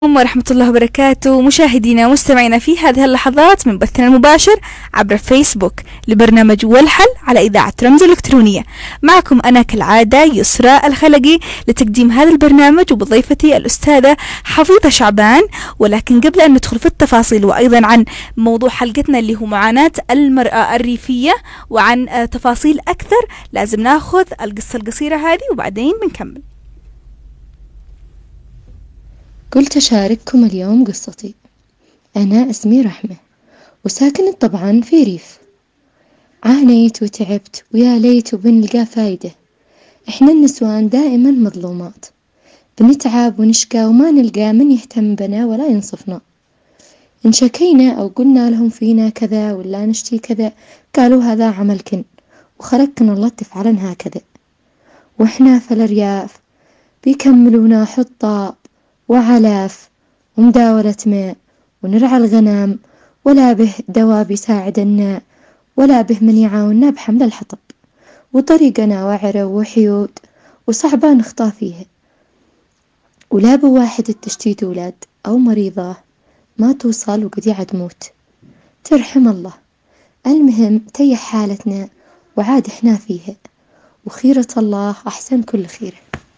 ورحمة الله وبركاته مشاهدينا ومستمعينا في هذه اللحظات من بثنا المباشر عبر فيسبوك لبرنامج والحل على إذاعة رمز الإلكترونية. معكم أنا كالعادة يسرى الخلقي لتقديم هذا البرنامج وبضيفتي الأستاذة حفيظة شعبان. ولكن قبل أن ندخل في التفاصيل وأيضا عن موضوع حلقتنا اللي هو معاناة المرأة الريفية وعن تفاصيل أكثر لازم ناخذ القصة القصيرة هذه وبعدين بنكمل. قلت أشارككم اليوم قصتي. أنا اسمي رحمة وساكنت طبعا في ريف. عانيت وتعبت ويا ليت وبنلقى فايدة. إحنا النسوان دائما مظلومات، بنتعب ونشكى وما نلقى من يهتم بنا ولا ينصفنا. إن شكينا أو قلنا لهم فينا كذا ولا نشتي كذا قالوا هذا عملكن وخلقكن الله تفعلن هكذا. وإحنا في الأرياف بيكملونا حطاب وعلاف ومداولة ماء ونرعى الغنم، ولا به دواء بيساعدنا ولا به من يعاوننا بحمل الحطب، وطريقنا وعرة وحيود وصعبة نخطى فيها، ولا بواحد التشتيت أولاد أو مريضة ما توصل وقد تموت ترحم الله. المهم تيح حالتنا وعاد إحنا فيها، وخيرة الله أحسن كل خير.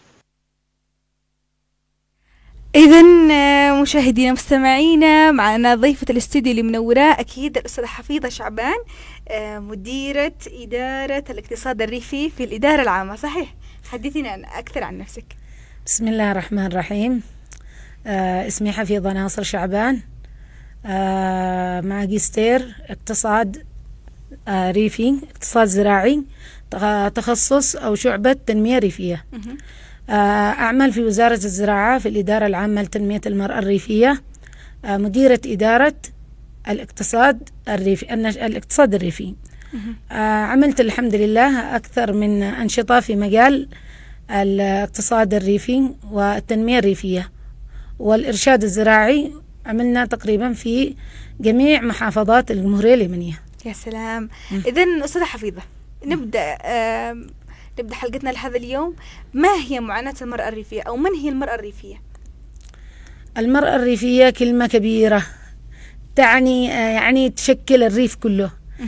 إذن مشاهدينا مستمعينا معنا ضيفة الاستوديو اللي منوراه أكيد الأستاذة حفيظة شعبان، مديرة إدارة الاقتصاد الريفي في الإدارة العامة، صحيح؟ حدثينا أكثر عن نفسك. بسم الله الرحمن الرحيم. اسمي حفيظة ناصر شعبان، ماجستير اقتصاد ريفي، اقتصاد زراعي، تخصص أو شعبة تنمية ريفية. أعمل في وزارة الزراعة في الإدارة العامة لتنمية المرأة الريفية، مديرة إدارة الاقتصاد الريفي الاقتصاد الريفي. عملت الحمد لله أكثر من أنشطة في مجال الاقتصاد الريفي والتنمية الريفية والإرشاد الزراعي، عملنا تقريبا في جميع محافظات الجمهورية اليمنية. يا سلام. إذن أستاذة حفيظة نبدأ حلقتنا لهذا اليوم. ما هي معاناة المرأة الريفية أو من هي المرأة الريفية؟ المرأة الريفية كلمة كبيرة تعني يعني تشكل الريف كله.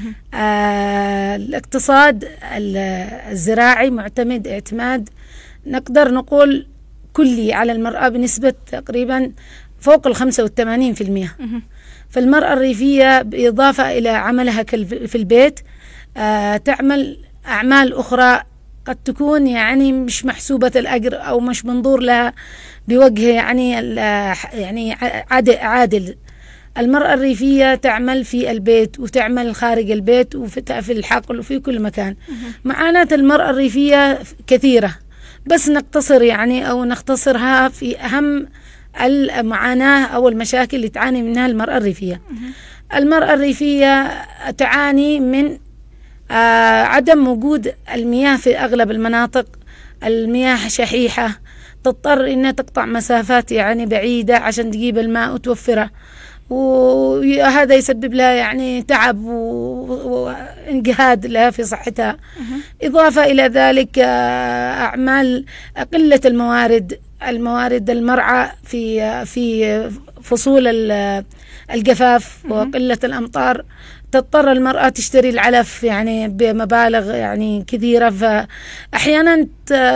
الاقتصاد الزراعي معتمد اعتماد نقدر نقول كلي على المرأة بنسبة تقريبا فوق 85%. فالمرأة الريفية بإضافة إلى عملها في البيت تعمل أعمال أخرى قد تكون يعني مش محسوبة الأجر أو مش منظور لها بوجه يعني عادل. المرأة الريفية تعمل في البيت وتعمل خارج البيت وفي الحقل وفي كل مكان. معاناة المرأة الريفية كثيرة، بس نقتصر يعني أو نختصرها في أهم المعاناة أو المشاكل اللي تعاني منها المرأة الريفية. المرأة الريفية تعاني من عدم وجود المياه في أغلب المناطق، المياه شحيحة، تضطر إنها تقطع مسافات يعني بعيدة عشان تجيب الماء وتوفره، وهذا يسبب لها يعني تعب وانجهاد لها في صحتها. إضافة إلى ذلك أعمال قلة الموارد المرعى في فصول الجفاف وقلة الأمطار، تضطر المرأة تشتري العلف يعني بمبالغ يعني كثيرة، فأحيانا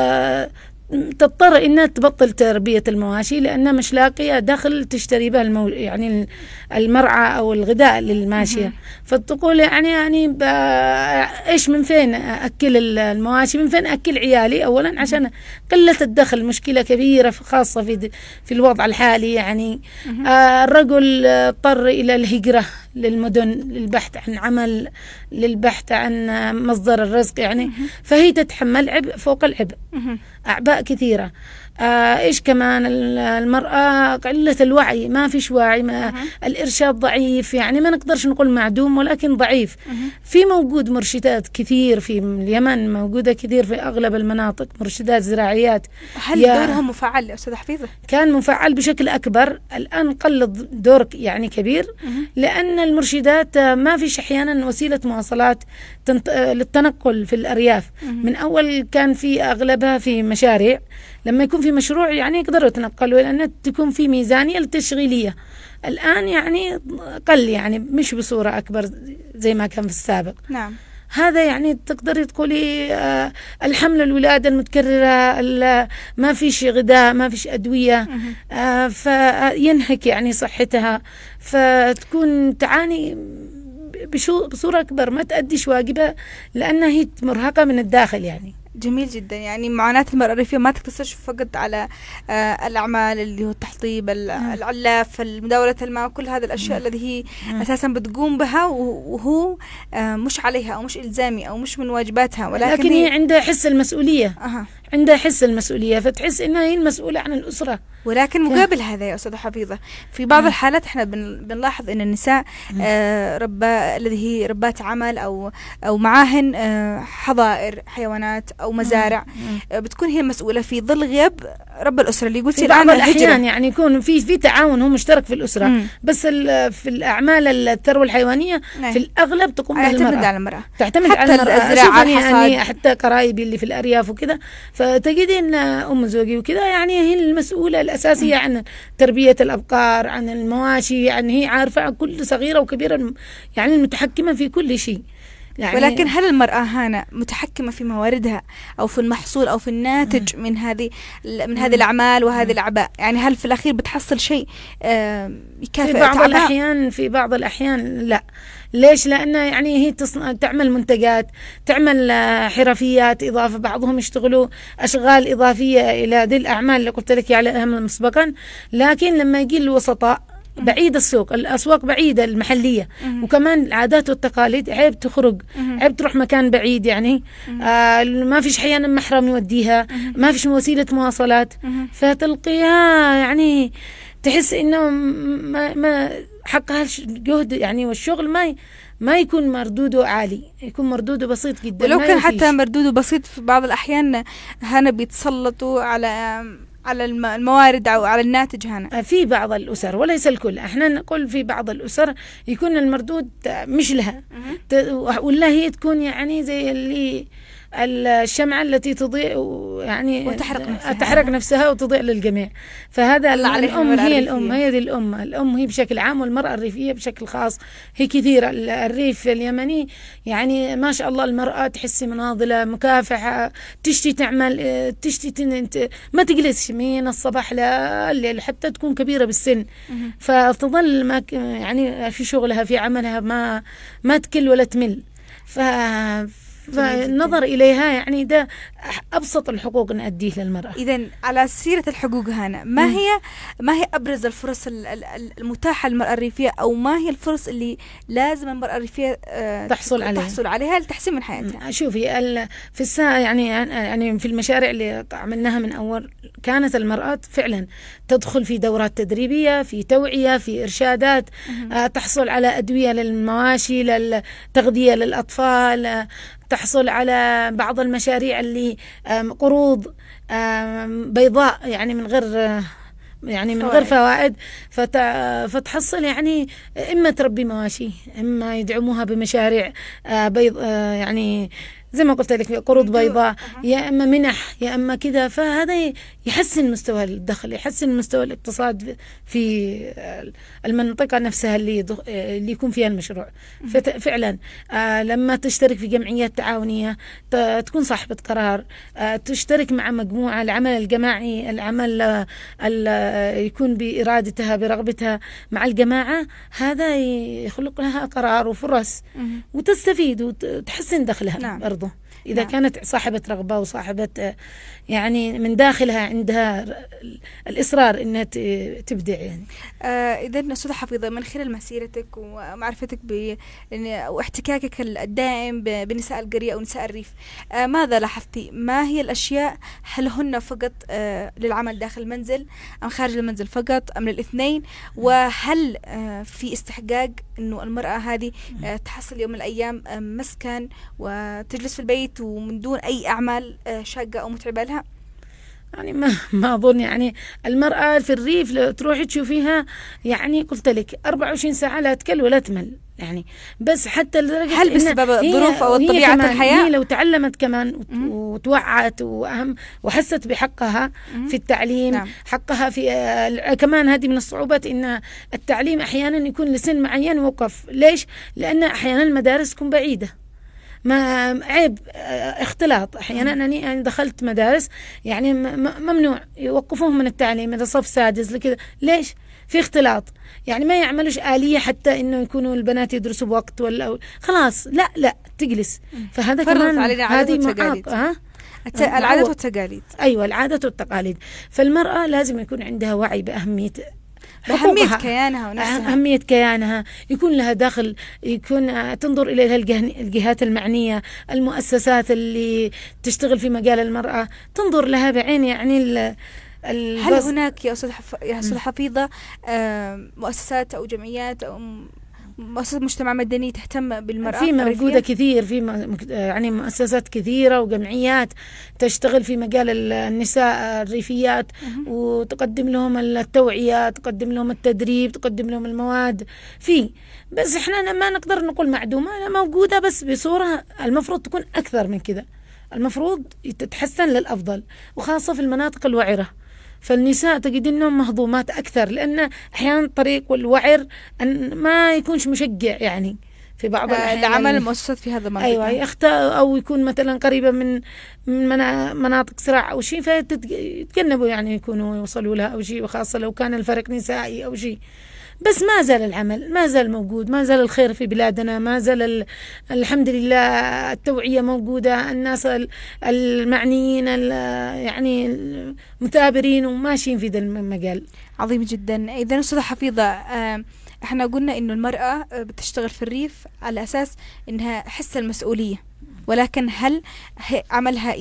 تضطر إنها تبطل تربية المواشي لأنها مش لاقية دخل تشتري به يعني المرعى أو الغذاء للماشية. فتقول يعني إيش من فين أكل المواشي، من فين أكل عيالي؟ أولا عشان قلة الدخل مشكلة كبيرة خاصة في الوضع الحالي. يعني الرجل اضطر إلى الهجرة للمدن للبحث عن عمل، للبحث عن مصدر الرزق يعني. فهي تتحمل عبء فوق العبء، أعباء كثيرة. إيش كمان المرأة قلة الوعي، ما فيش وعي، الإرشاد ضعيف، يعني ما نقدرش نقول معدوم ولكن ضعيف. في موجود مرشدات كثير في اليمن، موجودة كثير في أغلب المناطق مرشدات زراعيات. هل دورها مفعل يا أستاذ حفيظة؟ كان مفعل بشكل أكبر، الآن قل دور يعني كبير، لأن المرشدات ما فيش أحيانا وسيلة مواصلات للتنقل في الأرياف. من أول كان في أغلبها في مشاريع، لما يكون في مشروع يعني يقدروا يتنقلوا، لأن تكون في ميزانية التشغيلية. الآن يعني قل، يعني مش بصورة أكبر زي ما كان في السابق. نعم. هذا يعني تقدري تقولي الحمل الولادة المتكررة، ما فيش غذاء، ما فيش أدوية، فينهك يعني صحتها، فتكون تعاني بصورة أكبر، ما تأديش واجبها لأنها هي مرهقة من الداخل يعني. جميل جدا. يعني معاناة المرأة الريفية ما تقتصرش فقط على الأعمال اللي هو التحطيب، العلاف، مداولة الماء، كل هذه الأشياء التي هي أساسا بتقوم بها وهو مش عليها أو مش إلزامي أو مش من واجباتها، ولكن هي عندها حس المسؤولية. عندها حس المسؤولية، فتحس إنها هي المسؤولة عن الأسرة. ولكن مقابل هذا يا أستاذة حفيظة، في بعض الحالات إحنا بنلاحظ إن النساء الذي هي ربات عمل أو معاهن حظائر حيوانات أو مزارع، بتكون هي المسؤولة في ظل غياب رب الأسرة اللي قلتي الآن. بعض الأحيان يعني يكون في تعاون، هو مشترك في الأسرة، بس في الأعمال الثروة الحيوانية في الأغلب تقوم بها المرأة. تعتمد على المرأة. أشوف حتى قرايبي اللي في الأرياف وكذا، فتجدي إن أم زوجي وكذا يعني هي المسؤولة الأساسية عن تربية الأبقار، عن المواشي، يعني هي عارفة عن كل صغيرة وكبيرة، يعني المتحكمة في كل شيء يعني. ولكن هل المرأة هنا متحكمة في مواردها أو في المحصول أو في الناتج من هذه الأعمال وهذه الأعباء؟ يعني هل في الأخير بتحصل شيء يكافئ في بعض الأحيان لا. ليش؟ لأن يعني هي تعمل منتجات، تعمل حرفيات إضافة، بعضهم يشتغلوا أشغال إضافية إلى ذي الأعمال اللي قلت لك عليها مسبقا. لكن لما يجي الوسطاء بعيد الأسواق بعيدة المحلية، وكمان العادات والتقاليد عيب تخرج، عيب تروح مكان بعيد يعني، ما فيش أحيانا محرم يوديها، ما فيش وسيلة مواصلات، فتلقيها يعني تحس إنه ما حقها الجهد يعني، والشغل ما يكون مردوده عالي، يكون مردوده بسيط جدا. ولو كان حتى مردوده بسيط في بعض الأحيان هنا بيتسلطوا على الموارد أو على الناتج هنا في بعض الأسر، وليس الكل. احنا نقول في بعض الأسر يكون المردود مش لها، ولا هي تكون يعني زي اللي الشمعة التي تضيء يعني وتحرق نفسها وتضيء للجميع. فهذا الأم هي الأم، هي ذي الأم هي بشكل عام، والمرأة الريفية بشكل خاص هي كثيرة. الريف اليمني يعني ما شاء الله المرأة تحسي مناضلة، مكافحة، تشتي تعمل، تشتي ما تجلس من الصباح لليل حتى تكون كبيرة بالسن، فتظل يعني في شغلها في عملها ما تكل ولا تمل. فالنظر إليها يعني ده أبسط الحقوق نأديه للمرأة. إذن على سيرة الحقوق هنا، ما هي أبرز الفرص المتاحة للمرأة الريفية، أو ما هي الفرص اللي لازم المرأة الريفية تحصل عليها لتحسين من حياتها؟ شوفي في الساعة يعني في المشاريع اللي عملناها من أول، كانت المرأة فعلا تدخل في دورات تدريبية، في توعية، في إرشادات، تحصل على أدوية للمواشي، للتغذية للأطفال، تحصل على بعض المشاريع اللي قروض بيضاء يعني من غير فوائد، فتحصل يعني إما تربي مواشي، إما يدعموها بمشاريع بيض يعني زي ما قلت لك قروض بيضاء، يا إما منح، يا إما كذا. فهذا يحسن مستوى الدخل، يحسن مستوى الاقتصاد في المنطقة نفسها اللي يكون فيها المشروع. فعلا لما تشترك في جمعيات تعاونية، تكون صاحبة قرار، تشترك مع مجموعة، العمل الجماعي، العمل يكون بإرادتها برغبتها مع الجماعة، هذا يخلق لها قرار وفرص، وتستفيد وتحسن دخلها. نعم. برضه إذا كانت صاحبة رغبة وصاحبة يعني من داخلها عندها الإصرار إنها تبدع يعني. إذا أستاذة حفيظة، من خلال مسيرتك ومعرفتك واحتكاكك الدائم بنساء القرية أو نساء الريف، ماذا لاحظتي؟ ما هي الأشياء؟ هل هن فقط للعمل داخل المنزل أم خارج المنزل فقط أم للاثنين؟ وهل في استحقاق إنه المرأة هذه تحصل يوم من الأيام مسكن وتجلس في البيت ومن دون أي أعمال شاقة أو متعبة لها؟ يعني ما أظن يعني المرأة في الريف لو تروحي تشوفيها يعني قلت لك 24 ساعة لا تكل ولا تمل يعني. بس حتى لدرجة هل بسبب الظروف أو طبيعة الحياة؟ هي لو تعلمت كمان وتوعت وحست بحقها في التعليم. نعم. حقها في كمان هذه من الصعوبات إن التعليم أحيانا يكون لسن معين وقف. ليش؟ لأن أحيانا المدارس تكون بعيدة، ما عيب اختلاط. احيانا انا دخلت مدارس يعني ممنوع يوقفوهم من التعليم اذا صف سادس لكذا. ليش؟ في اختلاط، يعني ما يعملوش آلية حتى انه يكونوا البنات يدرسوا بوقت ولا خلاص لا تجلس. فهذا كمان هذه معاق العادات والتقاليد. ايوه العادات والتقاليد. فالمرأة لازم يكون عندها وعي بأهمية كيانها ونفسها، أهمية كيانها، يكون لها دخل، يكون تنظر إليها الجهات المعنية، المؤسسات اللي تشتغل في مجال المرأة تنظر لها بعين يعني هل هناك يا أستاذ حفيظة مؤسسات أو جمعيات أو مؤسسات مجتمع مدني تهتم بالمرأة؟ في موجودة كثير، في يعني مؤسسات كثيرة وجمعيات تشتغل في مجال النساء الريفيات وتقدم لهم التوعية، تقدم لهم التدريب، تقدم لهم المواد بس احنا ما نقدر نقول معدومة، أنا موجودة بس بصورة المفروض تكون أكثر من كذا، المفروض تتحسن للأفضل، وخاصة في المناطق الوعرة. فالنساء تجد انهم مهضومات اكثر، لان احيانا طريق والوعر أن ما يكونش مشجع يعني في بعض الاحيان لعمل المؤسسات في هذا المنطقة. ايوه يختار او يكون مثلا قريبه من مناطق صراع او شيء، فيتجنبوا يعني يكونوا يوصلوا لها او شيء، وخاصه لو كان الفرق نسائي او شيء. بس ما زال العمل، ما زال موجود، ما زال الخير في بلادنا، ما زال الحمد لله التوعية موجودة، الناس المعنيين يعني المثابرين وماشيين في ذا المجال. عظيم جدا. إذا أستاذة حفيظة احنا قلنا إنه المرأة بتشتغل في الريف على أساس إنها حس المسؤولية، ولكن هل عملها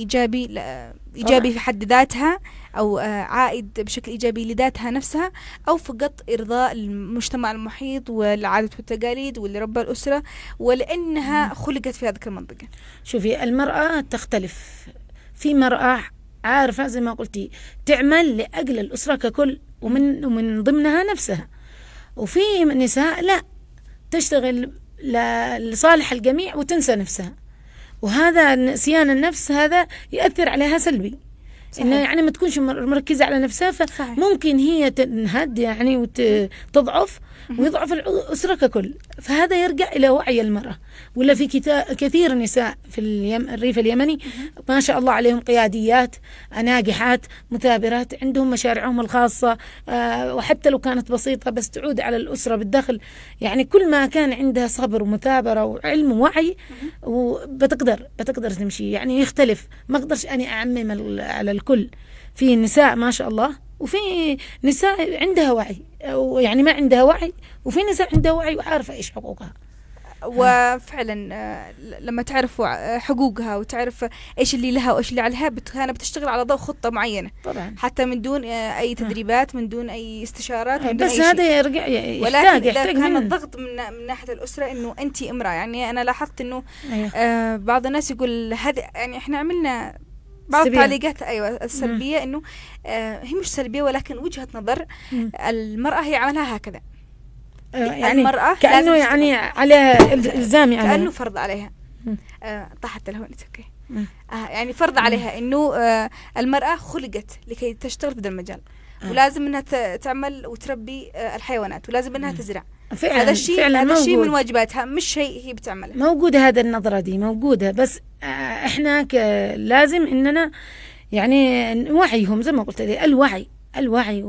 إيجابي في حد ذاتها أو عائد بشكل إيجابي لذاتها نفسها، أو فقط إرضاء المجتمع المحيط والعادات والتقاليد واللي ربى الأسرة ولأنها خلقت في هذه المنطقة؟ شوفي المرأة تختلف، في مرأة عارفة زي ما قلتي تعمل لأجل الأسرة ككل ومن ضمنها نفسها، وفي نساء لا تشتغل لصالح الجميع وتنسى نفسها، وهذا نسيان النفس هذا يأثر عليها سلبي. إنه يعني ما تكونش مركزة على نفسها، فممكن هي تنهد يعني وتضعف ويضعف الأسرة ككل. فهذا يرجع إلى وعي المرأة. ولا في كثير نساء في الريف اليمني ما شاء الله عليهم قياديات ناجحات مثابرات، عندهم مشاريعهم الخاصة، وحتى لو كانت بسيطة بس تعود على الأسرة بالدخل. يعني كل ما كان عندها صبر ومثابرة وعلم ووعي بتقدر تمشي. يعني يختلف، ما أقدرش أني أعمم على الكل. في نساء ما شاء الله وفي نساء عندها وعي يعني ما عندها وعي، وفي نساء عندها وعي وعارفة إيش حقوقها. وفعلا لما تعرف حقوقها وتعرف إيش اللي لها وإيش اللي عليها كانت بتشتغل على ضوء خطة معينة طبعا، حتى من دون أي تدريبات، من دون أي استشارات، من دون بس أي هذا شيء. يرجع ولكن إذا كان الضغط من ناحية الأسرة إنه أنت امرأة، يعني أنا لاحظت إنه بعض الناس يقول هذا، يعني إحنا عملنا بعض التعليقات السلبية إنه هي مش سلبية ولكن وجهة نظر المرأة هي عملها هكذا. يعني المرأة كأنه يعني عليها إلزام، يعني كأنه فرض عليها. طاحت الهون اوكي. يعني فرض عليها إنه المرأة خلقت لكي تشتغل في هذا المجال، ولازم إنها تعمل وتربي الحيوانات، ولازم إنها تزرع. هذا الشيء من واجباتها، مش شيء هي بتعمله. موجودة هذا النظرة دي موجودة، بس إحنا لازم إننا يعني نوعيهم زي ما قلت لي، الوعي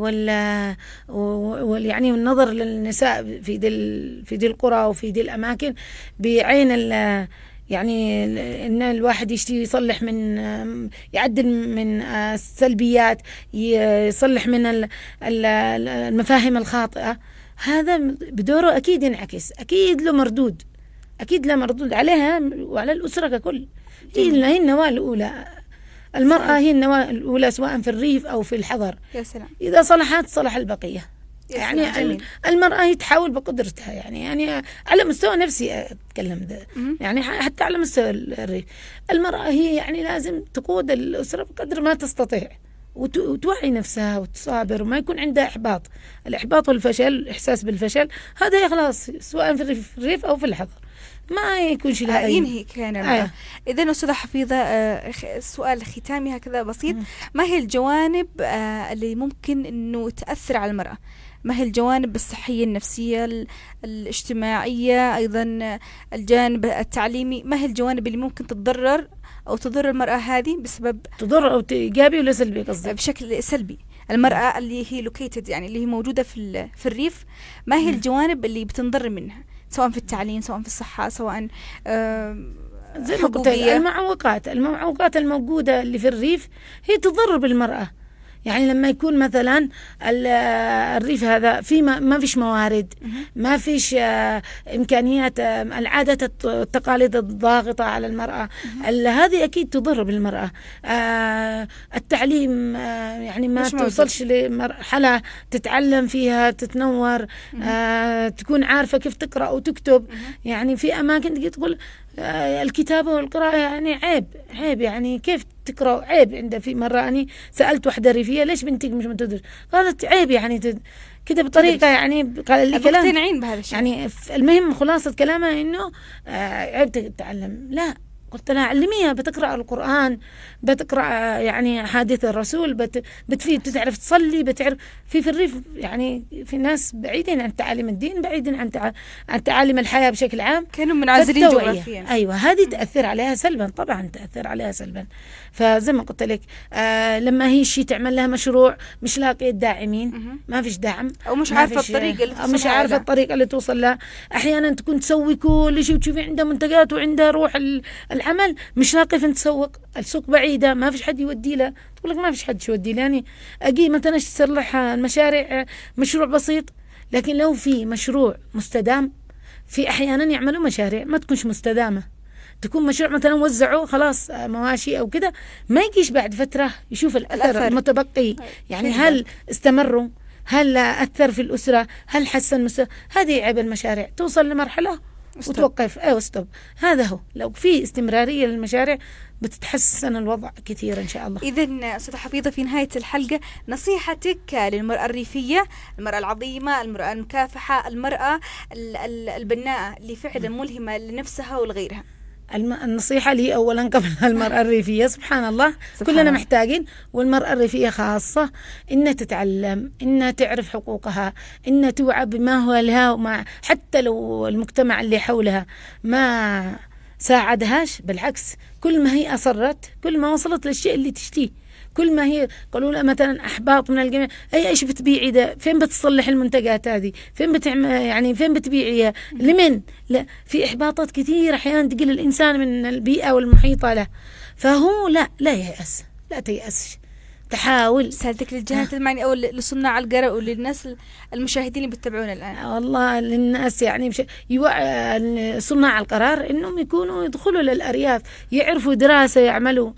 يعني النظر للنساء في دي القرى وفي دي الأماكن بعين يعني إن الواحد يصلح من يعدل من السلبيات، يصلح من المفاهيم الخاطئة. هذا بدوره أكيد ينعكس، أكيد له مردود عليها وعلى الأسرة ككل. هي النواة الأولى، المرأة هي النواة الأولى سواء في الريف أو في الحضر. يا سلام. إذا صلحت صلح البقية. يعني المرأة هي تحاول بقدرتها، يعني على مستوى نفسي أتكلم ده، يعني حتى على مستوى الريف المرأة هي يعني لازم تقود الأسرة بقدر ما تستطيع، وتوعي نفسها وتصابر وما يكون عندها إحباط. الإحباط والفشل، الإحساس بالفشل، هذا خلاص سواء في الريف أو في الحضر ما يكونش لها ينهي كان. إذن أستاذة حفيظة، سؤال ختامي هكذا بسيط، ما هي الجوانب اللي ممكن أنه تأثر على المرأة؟ ما هي الجوانب الصحية النفسية الاجتماعية، أيضا الجانب التعليمي، ما هي الجوانب اللي ممكن تتضرر أو تضر المرأة هذه بسبب تضر أو إيجابي ولا سلبي قصدك؟ بشكل سلبي. المرأة اللي هي لوكيتد يعني اللي هي موجودة في الريف، ما هي الجوانب اللي بتنضر منها سواء في التعليم سواء في الصحة سواء زي ما قلت المعوقات الموجودة اللي في الريف هي تضر بالمرأة. يعني لما يكون مثلا الريف هذا في ما فيش موارد، ما فيش إمكانيات، العادات التقاليد الضاغطة على المرأة، هذه أكيد تضر بالمرأة. التعليم يعني ما توصلش لمرحلة تتعلم فيها تتنور، تكون عارفة كيف تقرأ وتكتب. يعني في أماكن تقول الكتابة والقراءة يعني عيب يعني كيف تقرأ؟ عيب. عندها في مرة أنا سألت واحدة ريفية ليش بنتك مش متدرس؟ قالت عيب يعني كده بطريقة يعني قال لي كلام بهذا الشيء. يعني المهم خلاصة كلامها إنه عيب تتعلم. لا، قلت لها علميها بتقرأ القرآن، بتقرأ يعني حديث الرسول، بتفيد، بتعرف تصلي، بتعرف في الريف يعني في ناس بعيدين عن تعاليم الدين، بعيدين عن تعاليم الحياة بشكل عام، كانوا منعزلين جغرافيا. أيوة، هذه تأثر عليها سلبا، طبعا تأثر عليها سلبا. فزي ما قلت لك لما هي شيء تعمل لها مشروع مش لاقية الداعمين، ما فيش دعم أو مش عارفة الطريقة اللي توصل لها. أحيانا تكون تسوي كل شيء وتشوفي عندها منتجات وعندها روح العمل، مش لاقي فين تسوق، السوق بعيدة، ما فيش حد يودي لها. تقول لك ما فيش حد يودي لها. يعني أجي مثلا تصلح المشاريع، مشروع بسيط، لكن لو في مشروع مستدام، في أحيانا يعملوا مشاريع ما تكونش مستدامة، تكون مشروع مثلا وزعوا خلاص مواشي أو كده، ما يجيش بعد فترة يشوف الأثر المتبقي. يعني هل استمروا، هل أثر في الأسرة، هل حسن هذه عيب المشاريع، توصل لمرحلة وتوقف استوب. هذا هو، لو في استمرارية للمشاريع بتتحسن الوضع كثير إن شاء الله. إذن أستاذة حفيظة، في نهاية الحلقة نصيحتك للمرأة الريفية، المرأة العظيمة، المرأة المكافحة، المرأة البناءة اللي فعلا ملهمة لنفسها ولغيرها. النصيحة لي أولا قبل المرأة الريفية، سبحان الله كلنا محتاجين، والمرأة الريفية خاصة إنها تتعلم، إنها تعرف حقوقها، إنها توعى بما هو لها، حتى لو المجتمع اللي حولها ما ساعدهاش، بالعكس كل ما هي أصرت كل ما وصلت للشيء اللي تشتيه. كل ما هي قالوا لها مثلا أحباط من الجميع، ايش بتبيعي ده؟ فين بتصلح المنتجات هذه؟ فين يعني فين بتبيعيها؟ لمن؟ لا، في إحباطات كثير أحيانا تقل الإنسان من البيئة والمحيطة له. فهو لا ييأس، لا تيأسش، تحاول. سألتك للجهات المعني أو لصناع القرار وللناس المشاهدين اللي بتتابعونا الآن؟ والله للناس يعني صناع القرار إنهم يكونوا يدخلوا للأرياف، يعرفوا دراسة، يعملوا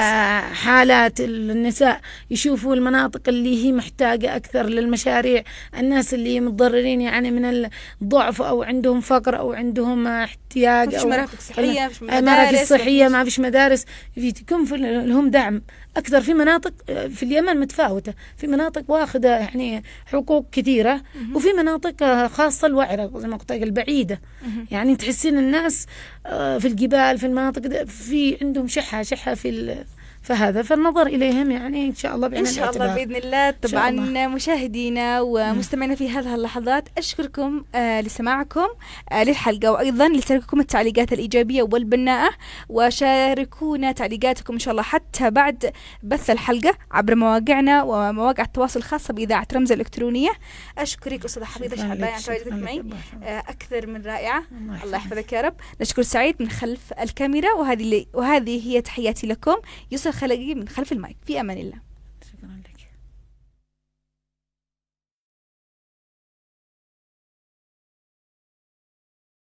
حالات النساء، يشوفوا المناطق اللي هي محتاجة أكثر للمشاريع، الناس اللي متضررين يعني من الضعف أو عندهم فقر أو عندهم احتياج، أو مرافق صحية، مراكز صحية، ما فيش مدارس، يكون لهم دعم أكثر. في مناطق في اليمن متفاوتة، في مناطق واخدة يعني حقوق كثيرة، وفي مناطق خاصة الوعرة زي ما قلت البعيدة. يعني تحسين الناس في الجبال، في المناطق في عندهم شحة فهذا فالنظر إليهم يعني إن شاء الله إن شاء الله بإذن الله. طبعا مشاهدينا ومستمعينا في هذه اللحظات أشكركم لسماعكم للحلقة، وأيضا لترككم التعليقات الإيجابية والبناءة، وشاركونا تعليقاتكم إن شاء الله حتى بعد بث الحلقة عبر مواقعنا ومواقع التواصل الخاصة بإذاعة رمز الإلكترونية. أشكرك أستاذة حفيظة شعبان على تواجدك معي، أكثر من رائعة. الله يحفظك يا رب. نشكر سعيد من خلف الكاميرا، وهذه هي تحياتي لكم، يوسف خلقي من خلف المايك. في أمان الله. شكرا لك.